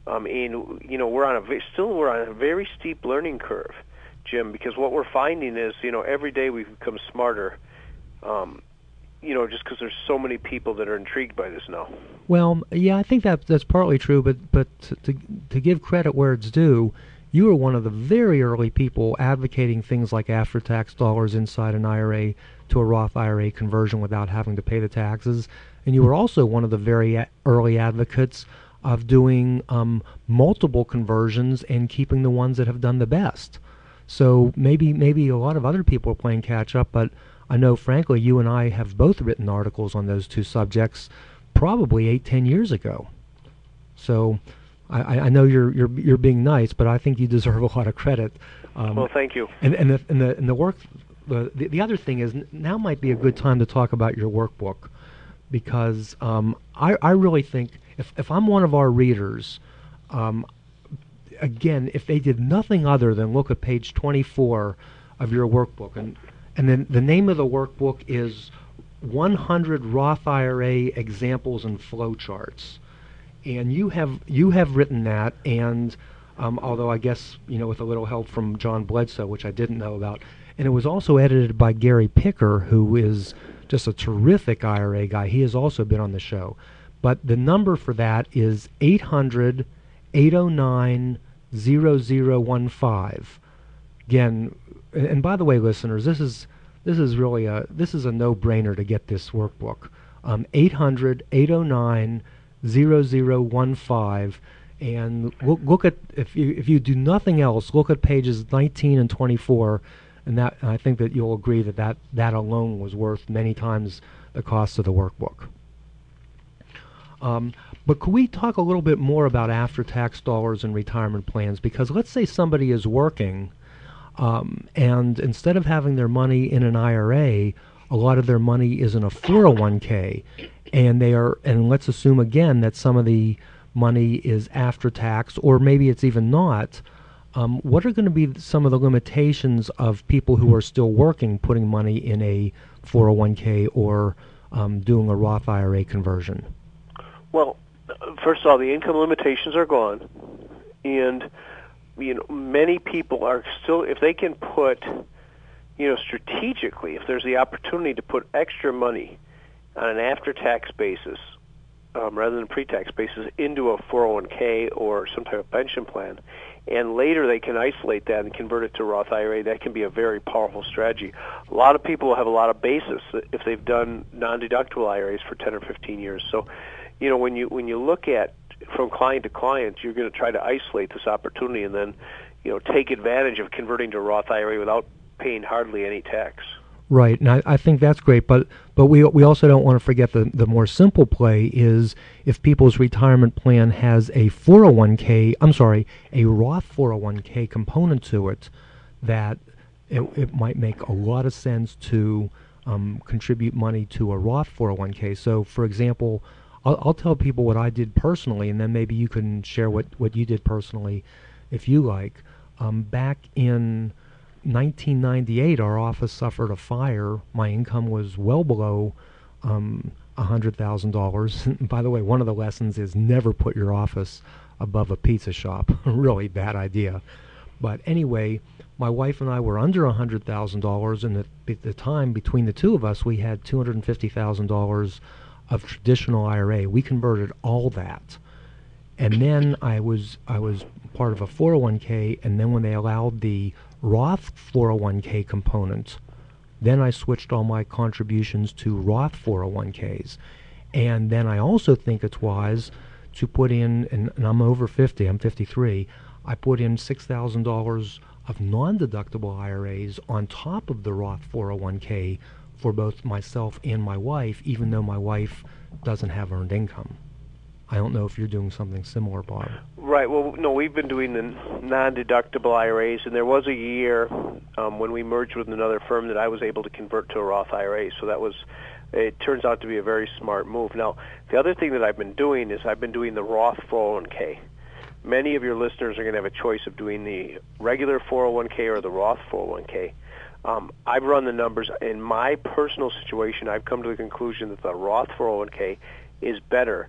Um, and you know, we're on a ve- still we're on a very steep learning curve, Jim, because what we're finding is, you know, every day we become smarter. Um, you know, just because there's so many people that are intrigued by this now. Well, yeah, I think that that's partly true, but but to to give credit where it's due, you were one of the very early people advocating things like after-tax dollars inside an I R A to a Roth I R A conversion without having to pay the taxes, and you were also one of the very a- early advocates of doing um, multiple conversions and keeping the ones that have done the best. So maybe maybe a lot of other people are playing catch up, but I know, frankly, you and I have both written articles on those two subjects probably eight, ten years ago. So I, I know you're you're you're being nice, but I think you deserve a lot of credit. Um, well, thank you. And and the and the, and the work. The, the the other thing is, now might be a good time to talk about your workbook, because um, I I really think if if I'm one of our readers, um, again, if they did nothing other than look at page twenty-four of your workbook, and and then the name of the workbook is one hundred Roth I R A examples and flowcharts, and you have you have written that, and um, although I guess, you know, with a little help from John Bledsoe, which I didn't know about, and it was also edited by Gary Picker, who is just a terrific I R A guy. He has also been on the show, but the number for that is eight hundred, eight oh nine, zero zero one five. Again, and, and by the way, listeners, this is this is really a this is a no-brainer to get this workbook. Um, eight hundred, eight oh nine, zero zero one five, and look, look at if you if you do nothing else, look at pages nineteen and twenty-four, and that and I think that you'll agree that, that that alone was worth many times the cost of the workbook. Um, but could we talk a little bit more about after-tax dollars and retirement plans? Because let's say somebody is working, um, and instead of having their money in an I R A, a lot of their money is in a four oh one k, and they are. And let's assume again that some of the money is after tax, or maybe it's even not. Um, what are going to be some of the limitations of people who are still working putting money in a four oh one k or um, doing a Roth I R A conversion? Well, first of all, the income limitations are gone, and you know, many people are still, if they can put, you know, strategically, if there's the opportunity to put extra money on an after-tax basis um, rather than pre-tax basis into a four oh one k or some type of pension plan, and later they can isolate that and convert it to Roth I R A, that can be a very powerful strategy. A lot of people have a lot of basis if they've done non-deductible I R As for ten or fifteen years. So, you know, when you when you look at from client to client, you're going to try to isolate this opportunity and then, you know, take advantage of converting to Roth I R A without paying hardly any tax. Right, and I, I think that's great, but but we we also don't want to forget the the more simple play is if people's retirement plan has a four oh one k, I'm sorry, a Roth four oh one k component to it, that it, it might make a lot of sense to um, contribute money to a Roth four oh one k. So, for example, I'll, I'll tell people what I did personally, and then maybe you can share what, what you did personally if you like. Um, back in nineteen ninety-eight, our office suffered a fire. My income was well below um, one hundred thousand dollars. By the way, one of the lessons is never put your office above a pizza shop. Really bad idea. But anyway, my wife and I were under one hundred thousand dollars, and at, at the time, between the two of us, we had two hundred fifty thousand dollars of traditional I R A. We converted all that. And then I was I was part of a four oh one k, and then when they allowed the Roth four oh one k component, then I switched all my contributions to Roth four oh one k's. And then I also think it's wise to put in, and, and I'm over fifty, I'm fifty-three, I put in six thousand dollars of non-deductible I R As on top of the Roth four oh one k for both myself and my wife, even though my wife doesn't have earned income. I don't know if you're doing something similar, Bob. Right. Well, no, we've been doing the non-deductible I R As, and there was a year um, when we merged with another firm that I was able to convert to a Roth I R A. So that was, it turns out to be a very smart move. Now, the other thing that I've been doing is I've been doing the Roth four oh one k. Many of your listeners are going to have a choice of doing the regular four oh one k or the Roth four oh one k. Um, I've run the numbers. In my personal situation, I've come to the conclusion that the Roth four oh one k is better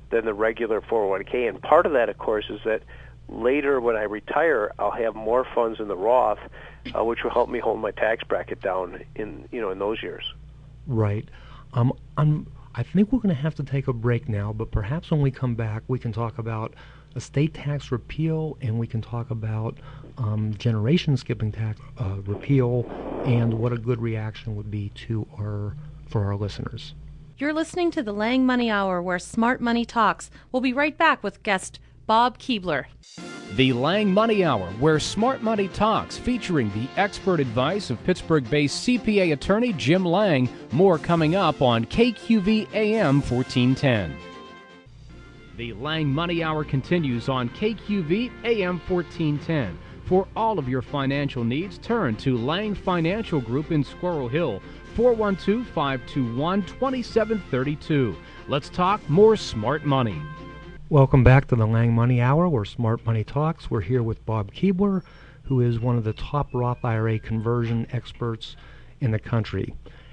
than the regular four oh one k. And part of that, of course, is that later when I retire, I'll have more funds in the Roth, uh, which will help me hold my tax bracket down in you know in those years. Right. Um, I'm, I think we're going to have to take a break now, but perhaps when we come back, we can talk about estate tax repeal, and we can talk about um, generation skipping tax uh, repeal, and what a good reaction would be to our for our listeners. You're listening to the Lang Money Hour, where smart money talks. We'll be right back with guest Bob Keebler. The Lang Money Hour, where smart money talks, featuring the expert advice of Pittsburgh-based C P A attorney Jim Lang. More coming up on K Q V A M fourteen ten. The Lang Money Hour continues on K Q V A M fourteen ten. For all of your financial needs, turn to Lang Financial Group in Squirrel Hill, four one two, five two one, two seven three two. Let's talk more smart money. Welcome back to the Lang Money Hour, where smart money talks. We're here with Bob Keebler, who is one of the top Roth I R A conversion experts in the country.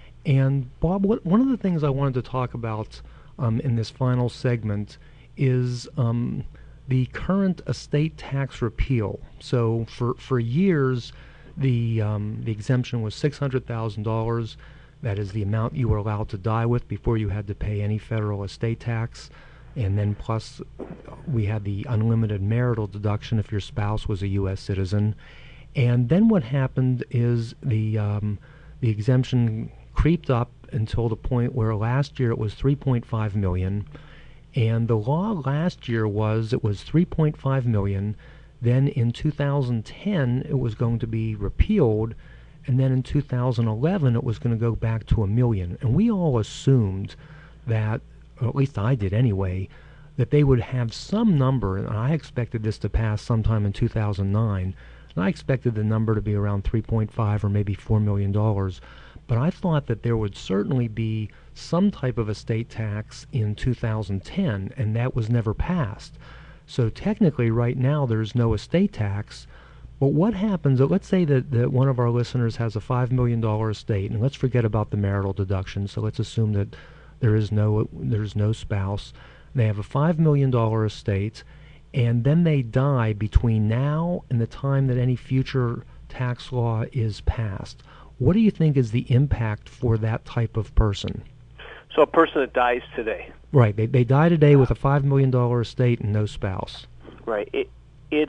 And Bob, what, one of the things I wanted to talk about um, in this final segment is um, the current estate tax repeal. So for, for years, the um, the exemption was six hundred thousand dollars. That is the amount you were allowed to die with before you had to pay any federal estate tax. And then plus we had the unlimited marital deduction if your spouse was a U S citizen. And then what happened is the um, the exemption creeped up until the point where last year it was three point five million dollars. And the law last year was it was three point five million dollars. Then in two thousand ten it was going to be repealed. And then in two thousand eleven it was going to go back to a million. And we all assumed that, or at least I did anyway, that they would have some number, and I expected this to pass sometime in two thousand nine, and I expected the number to be around three point five or maybe four million dollars. But I thought that there would certainly be some type of estate tax in two thousand ten, and that was never passed. So technically right now there's no estate tax. But what happens, let's say that, that one of our listeners has a five million dollars estate, and let's forget about the marital deduction, so let's assume that there is no there's no spouse. They have a five million dollars estate, and then they die between now and the time that any future tax law is passed. What do you think is the impact for that type of person? So a person that dies today. Right. They they die today with a five million dollars estate and no spouse. Right. It, it's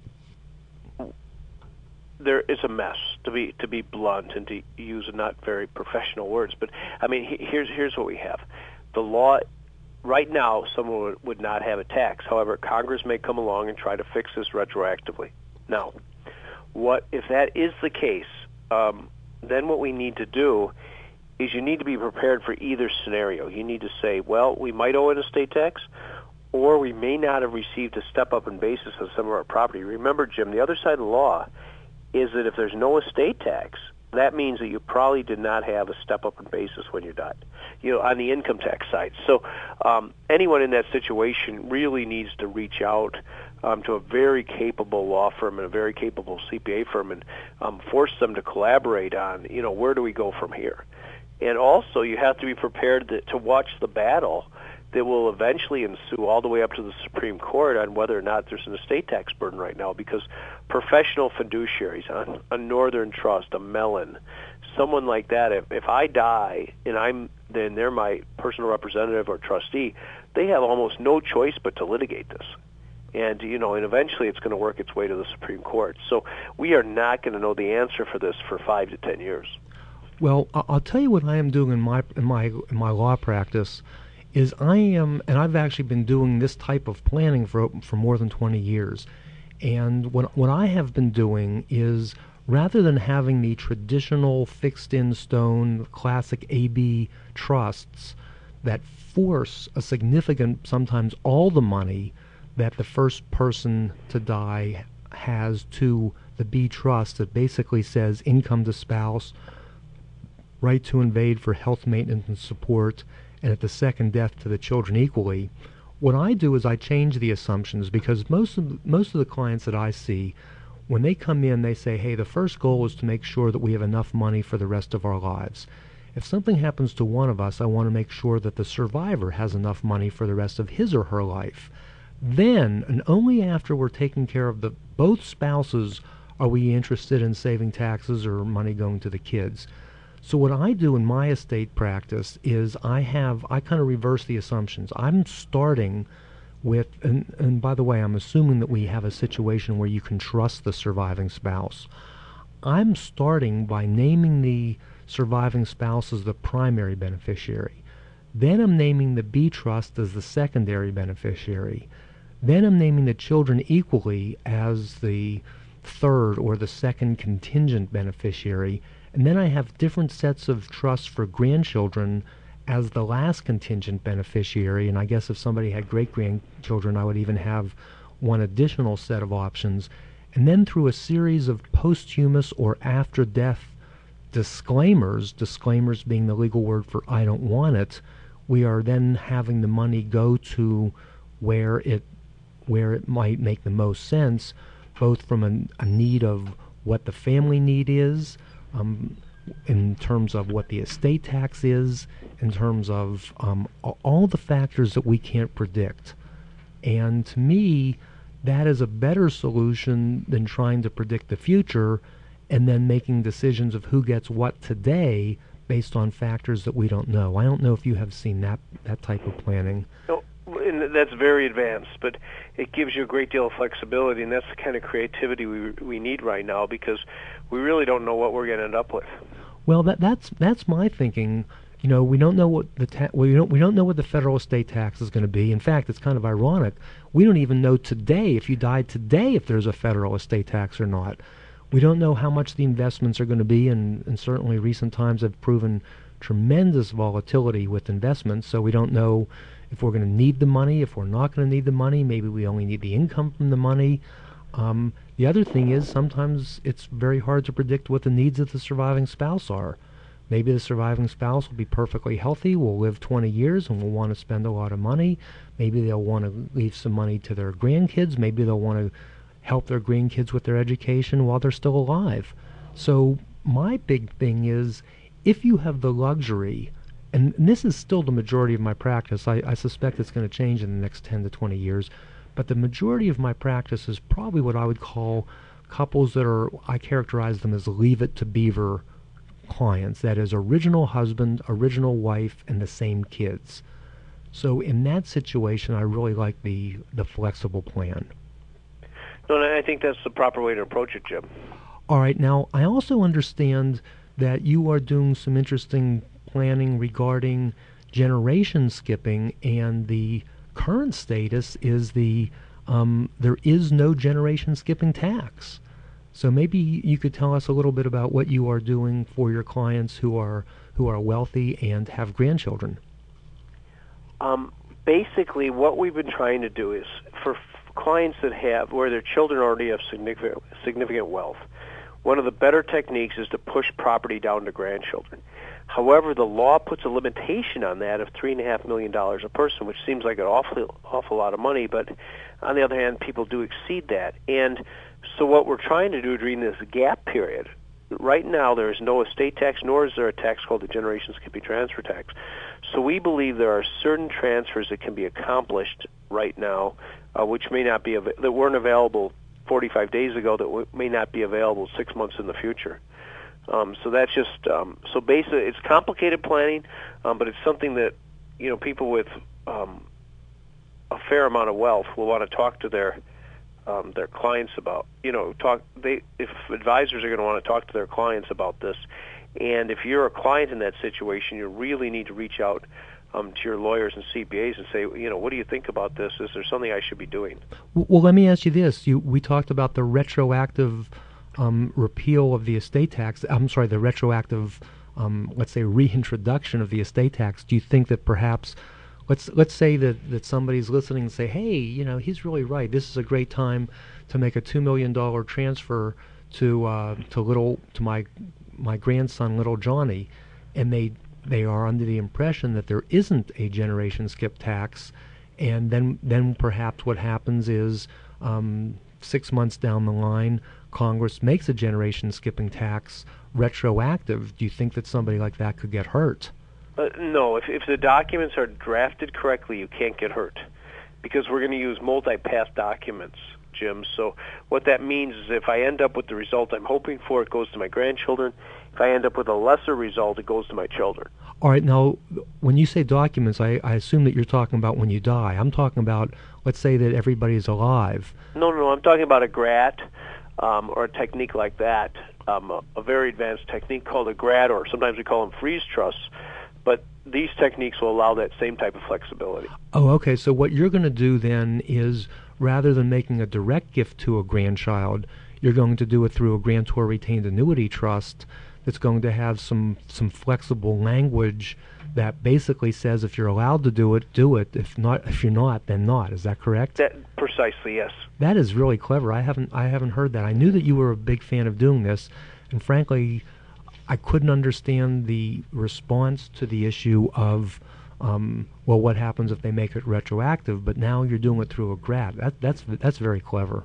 there is a mess, to be to be blunt and to use not very professional words. But I mean, he, here's here's what we have. The law right now, someone would, would not have a tax. However, Congress may come along and try to fix this retroactively. Now, what if that is the case? Um, then what we need to do is you need to be prepared for either scenario. You need to say, well, we might owe an estate tax, or we may not have received a step-up in basis on some of our property. Remember, Jim, the other side of the law is that if there's no estate tax, that means that you probably did not have a step-up in basis when you died, you know, on the income tax side. So um, anyone in that situation really needs to reach out um, to a very capable law firm and a very capable C P A firm and um, force them to collaborate on, you know, where do we go from here? And also you have to be prepared to, to watch the battle that will eventually ensue all the way up to the Supreme Court on whether or not there's an estate tax burden right now, because professional fiduciaries, a, a Northern Trust, a Mellon, someone like that, if, if I die and I'm then they're my personal representative or trustee, they have almost no choice but to litigate this. And, you know, and eventually it's going to work its way to the Supreme Court. So we are not going to know the answer for this for five to ten years. Well, I'll tell you what I am doing in my in my in my law practice is I am, and I've actually been doing this type of planning for for more than twenty years. And what what I have been doing is, rather than having the traditional fixed-in-stone classic A B trusts that force a significant, sometimes all the money that the first person to die has to the B trust that basically says income to spouse, right to invade for health maintenance and support, and at the second death to the children equally. What I do is I change the assumptions, because most of, most of the clients that I see, when they come in, they say, hey, the first goal is to make sure that we have enough money for the rest of our lives. If something happens to one of us, I want to make sure that the survivor has enough money for the rest of his or her life. Then, and only after we're taking care of the both spouses, are we interested in saving taxes or money going to the kids. So what I do in my estate practice is I have, I kind of reverse the assumptions. I'm starting with, and, and by the way, I'm assuming that we have a situation where you can trust the surviving spouse. I'm starting by naming the surviving spouse as the primary beneficiary. Then I'm naming the B trust as the secondary beneficiary. Then I'm naming the children equally as the third or the second contingent beneficiary. And then I have different sets of trusts for grandchildren as the last contingent beneficiary. And I guess if somebody had great-grandchildren, I would even have one additional set of options. And then through a series of posthumous or after-death disclaimers, disclaimers being the legal word for I don't want it, we are then having the money go to where it where it might make the most sense, both from a, a need of what the family need is, um, in terms of what the estate tax is, in terms of um, all the factors that we can't predict. And to me, that is a better solution than trying to predict the future and then making decisions of who gets what today based on factors that we don't know. I don't know if you have seen that that type of planning. No, and that's very advanced, but it gives you a great deal of flexibility, and that's the kind of creativity we we need right now because we really don't know what we're going to end up with. Well, that that's that's my thinking. You know, we don't know what the ta- we don't we don't know what the federal estate tax is going to be. In fact, it's kind of ironic. We don't even know today, if you died today, if there's a federal estate tax or not. We don't know how much the investments are going to be, and, and certainly recent times have proven tremendous volatility with investments, so we don't know if we're going to need the money, if we're not going to need the money. Maybe we only need the income from the money. Um, the other thing is sometimes it's very hard to predict what the needs of the surviving spouse are. Maybe the surviving spouse will be perfectly healthy, will live twenty years, and will want to spend a lot of money. Maybe they'll want to leave some money to their grandkids. Maybe they'll want to help their grandkids with their education while they're still alive. So my big thing is, if you have the luxury, and, and this is still the majority of my practice, I, I suspect it's going to change in the next ten to twenty years, but the majority of my practice is probably what I would call couples that are, I characterize them as leave it to beaver clients, that is original husband, original wife, and the same kids. So in that situation, I really like the, the flexible plan. No, and I think that's the proper way to approach it, Jim. All right. Now, I also understand that you are doing some interesting planning regarding generation skipping, and the current status is the um, there is no generation skipping tax. So maybe you could tell us a little bit about what you are doing for your clients who are who are wealthy and have grandchildren. Um, basically, what we've been trying to do is for clients that have, where their children already have significant significant wealth, one of the better techniques is to push property down to grandchildren. However, the law puts a limitation on that of three and a half million dollars a person, which seems like an awful awful lot of money. But on the other hand, people do exceed that. And so, what we're trying to do during this gap period, right now there is no estate tax, nor is there a tax called the generation skipping transfer tax. So we believe there are certain transfers that can be accomplished right now, uh, which may not be av- that weren't available forty-five days ago, that w- may not be available six months in the future. Um, so that's just um, so basically it's complicated planning, um, but it's something that you know people with um, a fair amount of wealth will want to talk to their um, their clients about. You know, talk they if advisors are going to want to talk to their clients about this. And if you're a client in that situation, you really need to reach out um, to your lawyers and C P As and say, you know, what do you think about this? Is there something I should be doing? Well, let me ask you this. You, we talked about the retroactive um, repeal of the estate tax. I'm sorry, the retroactive, um, let's say, reintroduction of the estate tax. Do you think that perhaps, let's let's say that, that somebody's listening and say, hey, you know, he's really right. This is a great time to make a two million dollars transfer to uh, to little to my my grandson, little Johnny, and they they are under the impression that there isn't a generation skip tax, and then then perhaps what happens is um, six months down the line, Congress makes a generation skipping tax retroactive, do you think that somebody like that could get hurt? Uh, no, if, if the documents are drafted correctly, you can't get hurt, because we're going to use multi-pass documents, Jim. So what that means is if I end up with the result I'm hoping for, it goes to my grandchildren. If I end up with a lesser result, it goes to my children. All right, now, when you say documents, I, I assume that you're talking about when you die. I'm talking about, let's say that everybody's alive. No, no, no, I'm talking about a G R A T um, or a technique like that, um, a, a very advanced technique called a G R A T, or sometimes we call them freeze trusts. But these techniques will allow that same type of flexibility. Oh, okay. So what you're going to do then is, rather than making a direct gift to a grandchild, you're going to do it through a grantor retained annuity trust that's going to have some, some flexible language that basically says if you're allowed to do it, do it. If not, if you're not, then not. Is that correct? That precisely, yes. That is really clever. I haven't I haven't heard that. I knew that you were a big fan of doing this, and frankly, I couldn't understand the response to the issue of, um, well, what happens if they make it retroactive? But now you're doing it through a G R A T. That, that's that's very clever.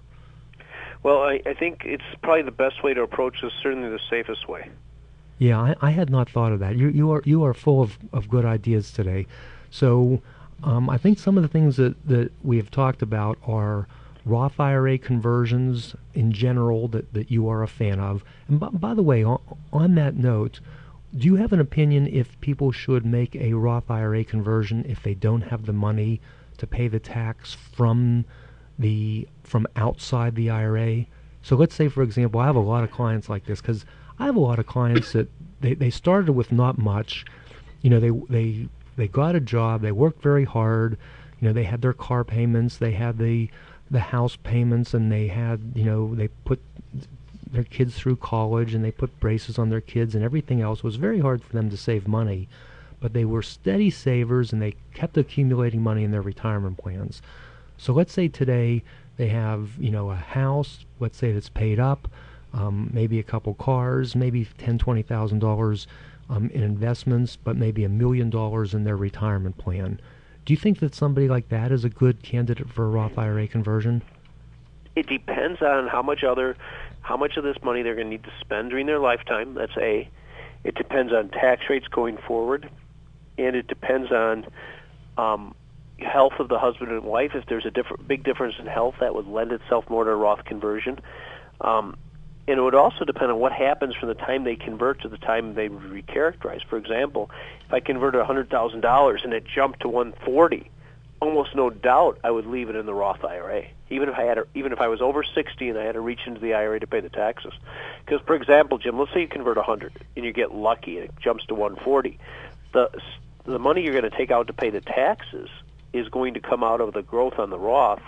Well, I, I think it's probably the best way to approach this. Certainly, the safest way. Yeah, I, I had not thought of that. You you are you are full of, of good ideas today. So, um, I think some of the things that, that we have talked about are Roth I R A conversions in general that, that you are a fan of. And b- by the way, on, on that note, do you have an opinion if people should make a Roth I R A conversion if they don't have the money to pay the tax from the from outside the I R A? So let's say, for example, I have a lot of clients like this, because I have a lot of clients that they, they started with not much. You know, they they they got a job, they worked very hard. You know, they had their car payments, they had the the house payments, and they had, you know, they put their kids through college, and they put braces on their kids and everything else. It was very hard for them to save money, but they were steady savers, and they kept accumulating money in their retirement plans. So let's say today they have, you know, a house, let's say that's paid up, um, maybe a couple cars, maybe ten, twenty thousand dollars um, in investments, but maybe a million dollars in their retirement plan. Do you think that somebody like that is a good candidate for a Roth I R A conversion? It depends on how much other, how much of this money they're going to need to spend during their lifetime. That's A. It depends on tax rates going forward, and it depends on um, health of the husband and wife. If there's a different, big difference in health, that would lend itself more to a Roth conversion. Um, and it would also depend on what happens from the time they convert to the time they recharacterize. For example, if I converted one hundred thousand dollars and it jumped to one hundred forty thousand dollars, almost no doubt I would leave it in the Roth I R A, even if I had, a, even if I was over sixty and I had to reach into the I R A to pay the taxes. Because, for example, Jim, let's say you convert one hundred and you get lucky and it jumps to one hundred forty. The the money you're going to take out to pay the taxes is going to come out of the growth on the Roth,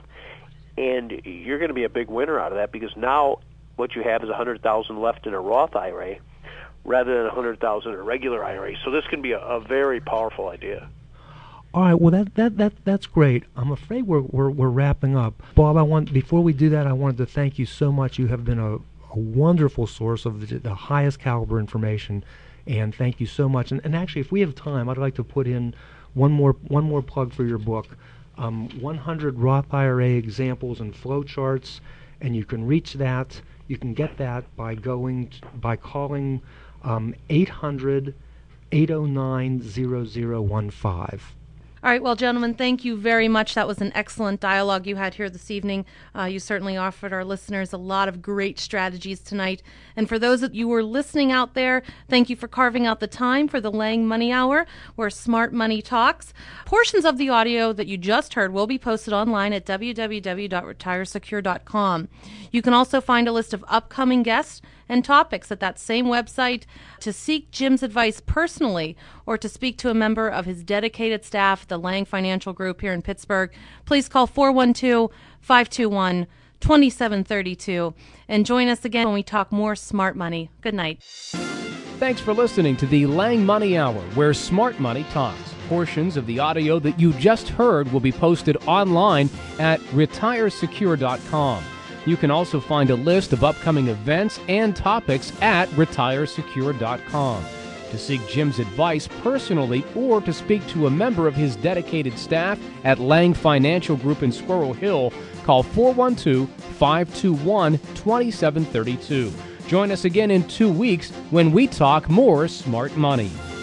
and you're going to be a big winner out of that, because now what you have is one hundred thousand dollars left in a Roth I R A rather than one hundred thousand dollars in a regular I R A. So this can be a, a very powerful idea. All right, well that that that that's great. I'm afraid we're we're we're wrapping up. Bob, I want before we do that, I wanted to thank you so much. You have been a, a wonderful source of the, the highest caliber information, and thank you so much. And, and actually, if we have time, I'd like to put in one more one more plug for your book, um, one hundred Roth I R A examples and flowcharts, and you can reach that. You can get that by going t- by calling um, eight hundred, eight oh nine, zero zero one five. All right, well, gentlemen, thank you very much. That was an excellent dialogue you had here this evening. Uh, you certainly offered our listeners a lot of great strategies tonight. And for those of you who are listening out there, thank you for carving out the time for the Lang Money Hour, where smart money talks. Portions of the audio that you just heard will be posted online at w w w dot retire secure dot com. You can also find a list of upcoming guests and topics at that same website. To seek Jim's advice personally or to speak to a member of his dedicated staff at the Lang Financial Group here in Pittsburgh, please call four one two, five two one, two seven three two and join us again when we talk more smart money. Good night. Thanks for listening to the Lang Money Hour, where smart money talks. Portions of the audio that you just heard will be posted online at retire secure dot com. You can also find a list of upcoming events and topics at retire secure dot com. To seek Jim's advice personally or to speak to a member of his dedicated staff at Lang Financial Group in Squirrel Hill, call four one two, five two one, two seven three two. Join us again in two weeks when we talk more smart money.